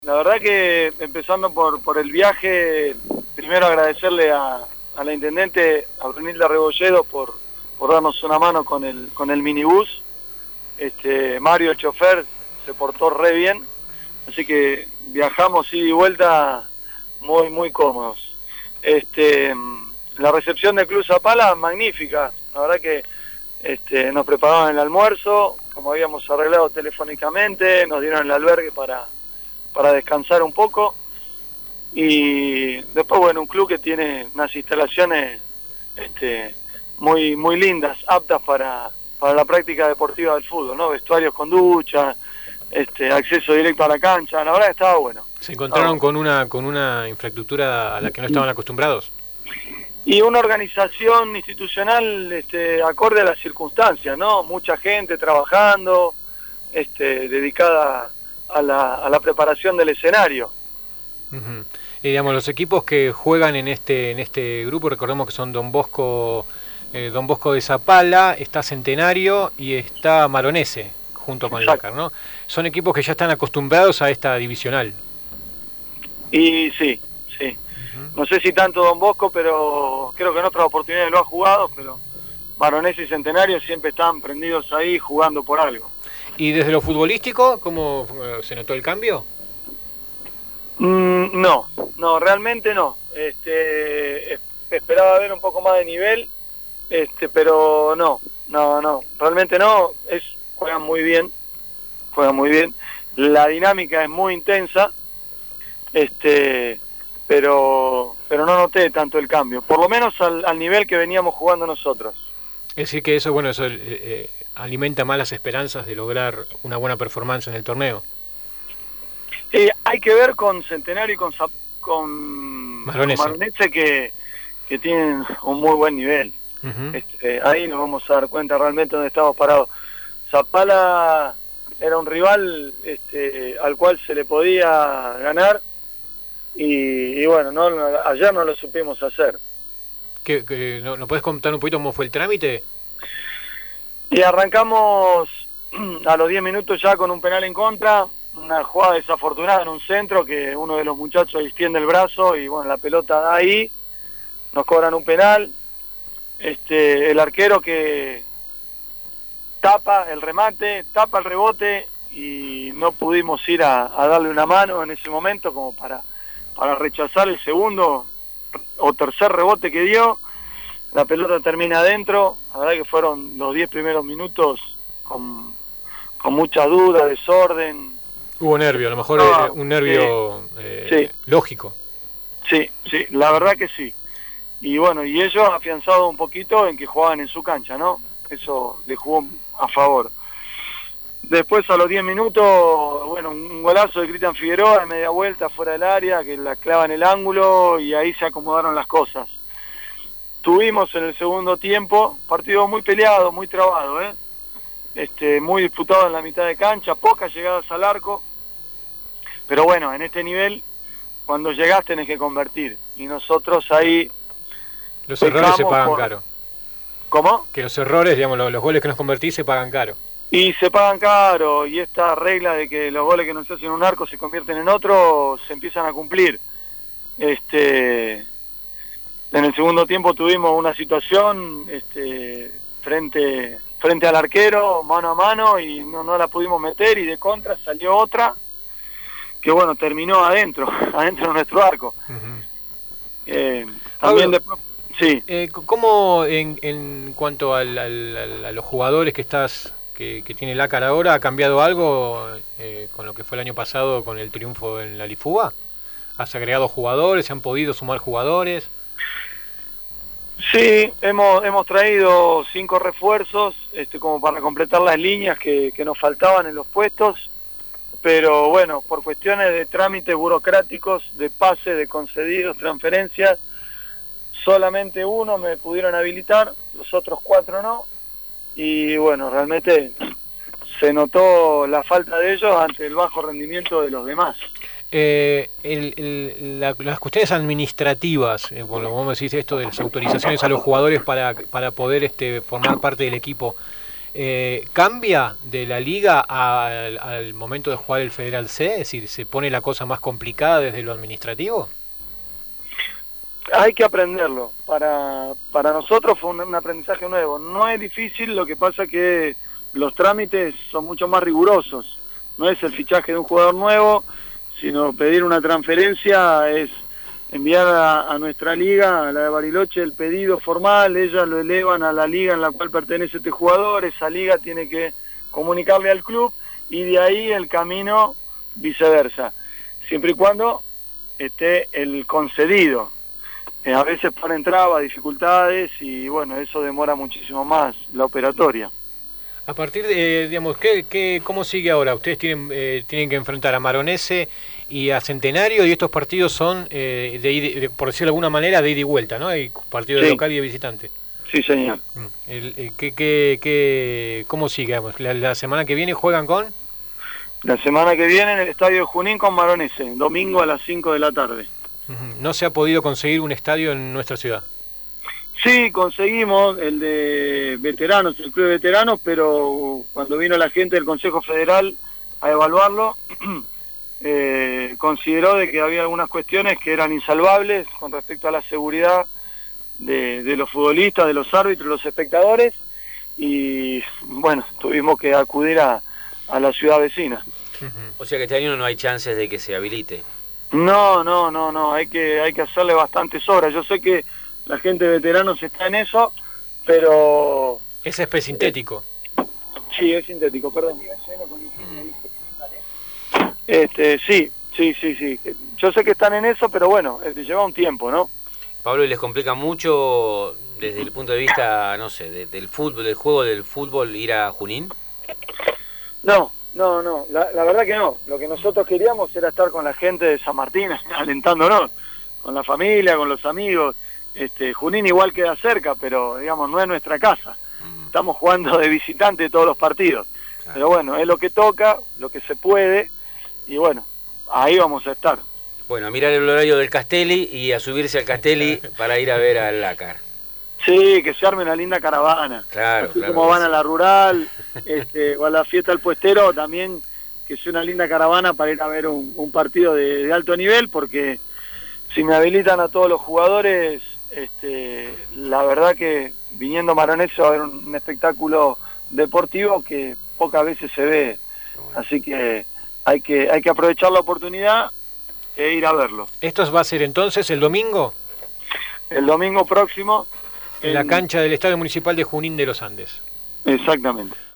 La verdad que empezando por el viaje, primero agradecerle a la intendente, a Brunilda Rebolledo, por darnos una mano con el minibús. Mario, el chofer, se portó re bien, así que viajamos ida y vuelta muy cómodos. La recepción del Club Zapala, magnífica. La verdad que nos preparaban el almuerzo, como habíamos arreglado telefónicamente, nos dieron el albergue para descansar un poco, y después, bueno, un club que tiene unas instalaciones muy lindas, aptas para la práctica deportiva del fútbol, ¿no? Vestuarios con ducha, acceso directo a la cancha. La verdad que estaba bueno. ¿Se encontraron con una infraestructura a la que no estaban acostumbrados? Y una organización institucional acorde a las circunstancias, ¿no? Mucha gente trabajando, dedicada a la preparación del escenario. Uh-huh. Y digamos, los equipos que juegan en este grupo, recordemos que son Don Bosco de Zapala, está Centenario y está Maronese, junto con Lácar, ¿no? Son equipos que ya están acostumbrados a esta divisional. Y sí. Uh-huh. No sé si tanto Don Bosco, pero creo que en otras oportunidades lo ha jugado, pero Maronese y Centenario siempre están prendidos ahí jugando por algo. ¿Y desde lo futbolístico, cómo se notó el cambio? No, realmente no. Esperaba ver un poco más de nivel, pero no, realmente no. Juegan muy bien. La dinámica es muy intensa, pero no noté tanto el cambio, por lo menos al nivel que veníamos jugando nosotros. Es decir que eso alimenta más las esperanzas de lograr una buena performance en el torneo. Hay que ver con Centenario y con Maronese que tienen un muy buen nivel. Uh-huh. Ahí nos vamos a dar cuenta realmente dónde estamos parados. Zapala era un rival al cual se le podía ganar, y bueno, ayer no lo supimos hacer. ¿No puedes contar un poquito cómo fue el trámite? Y arrancamos a los 10 minutos ya con un penal en contra, una jugada desafortunada en un centro que uno de los muchachos extiende el brazo y bueno, la pelota da ahí, nos cobran un penal, el arquero que tapa el remate, tapa el rebote, y no pudimos ir a darle una mano en ese momento como para rechazar el segundo o tercer rebote que dio. La pelota termina adentro. La verdad que fueron los 10 primeros minutos con mucha duda, desorden. Hubo nervio, a lo mejor un nervio sí. Lógico. Sí, la verdad que sí. Y bueno, y ellos afianzado un poquito en que jugaban en su cancha, ¿no? Eso le jugó a favor. Después, a los 10 minutos, bueno, un golazo de Cristian Figueroa de media vuelta fuera del área, que la clava en el ángulo, y ahí se acomodaron las cosas. Tuvimos en el segundo tiempo partido muy peleado, muy trabado, muy disputado en la mitad de cancha, pocas llegadas al arco, pero bueno, en este nivel, cuando llegás tenés que convertir, y nosotros ahí... Los errores se pagan caro. ¿Cómo? Que los errores, digamos, los goles que nos convertís se pagan caro. Y se pagan caro, y esta regla de que los goles que no se hacen en un arco se convierten en otro, se empiezan a cumplir. En el segundo tiempo tuvimos una situación frente al arquero, mano a mano, y no la pudimos meter, y de contra salió otra, que bueno, terminó adentro de nuestro arco. Uh-huh. También después... Sí. ¿Cómo en cuanto a los jugadores que tiene Lácar ahora, ha cambiado algo con lo que fue el año pasado con el triunfo en la Lifuga? ¿Has agregado jugadores? ¿Se han podido sumar jugadores? Sí, hemos traído 5 refuerzos como para completar las líneas que nos faltaban en los puestos, pero bueno, por cuestiones de trámites burocráticos, de pase, de concedidos, transferencias, solamente uno me pudieron habilitar, los otros 4 no, y bueno, realmente se notó la falta de ellos ante el bajo rendimiento de los demás. Las cuestiones administrativas, bueno, vos me decís esto de las autorizaciones a los jugadores para poder formar parte del equipo, ¿Cambia de la liga al momento de jugar el Federal C? Es decir, ¿se pone la cosa más complicada desde lo administrativo? Hay que aprenderlo. Para nosotros fue un aprendizaje nuevo. No es difícil, lo que pasa que los trámites son mucho más rigurosos. No es el fichaje de un jugador nuevo, sino pedir una transferencia, es enviar a nuestra liga, a la de Bariloche, el pedido formal, ellas lo elevan a la liga en la cual pertenece este jugador, esa liga tiene que comunicarle al club y de ahí el camino viceversa, siempre y cuando esté el concedido. A veces ponen trabas, dificultades y bueno, eso demora muchísimo más la operatoria. A partir de, digamos, ¿cómo sigue ahora? Ustedes tienen que enfrentar a Maronese y a Centenario y estos partidos son, por decirlo de alguna manera, de ida y vuelta, ¿no? Hay partidos de local y de visitante. Sí, señor. ¿Cómo sigue? Digamos? ¿La semana que viene juegan con? La semana que viene en el estadio de Junín con Maronese, domingo a las 5 de la tarde. ¿No se ha podido conseguir un estadio en nuestra ciudad? Sí, conseguimos el de veteranos, el club de veteranos, pero cuando vino la gente del Consejo Federal a evaluarlo, consideró de que había algunas cuestiones que eran insalvables con respecto a la seguridad de los futbolistas, de los árbitros, de los espectadores, y bueno, tuvimos que acudir a la ciudad vecina. O sea que este año no hay chances de que se habilite. No, hay que hacerle bastantes obras. Yo sé que la gente de veteranos está en eso, pero... ¿Es césped sintético? Sí, es sintético, perdón. Sí. Yo sé que están en eso, pero bueno, lleva un tiempo, ¿no? Pablo, ¿y les complica mucho desde el punto de vista, no sé, del fútbol, del juego del fútbol, ir a Junín? No, la verdad que no. Lo que nosotros queríamos era estar con la gente de San Martín, alentándonos, con la familia, con los amigos. Junín igual queda cerca, pero digamos, no es nuestra casa. Estamos jugando de visitante todos los partidos. Claro. Pero bueno, es lo que toca, lo que se puede, y bueno, ahí vamos a estar. Bueno, a mirar el horario del Castelli y a subirse al Castelli para ir a ver al Lácar. Sí, que se arme una linda caravana. Claro, así como van a la rural, o a la fiesta del puestero, también que sea una linda caravana para ir a ver un partido de alto nivel, porque si me habilitan a todos los jugadores, la verdad que viniendo Maronese va a haber un espectáculo deportivo que pocas veces se ve. Así que hay que aprovechar la oportunidad e ir a verlo. ¿Esto va a ser entonces el domingo? El domingo próximo. En la cancha del Estadio Municipal de Junín de los Andes. Exactamente.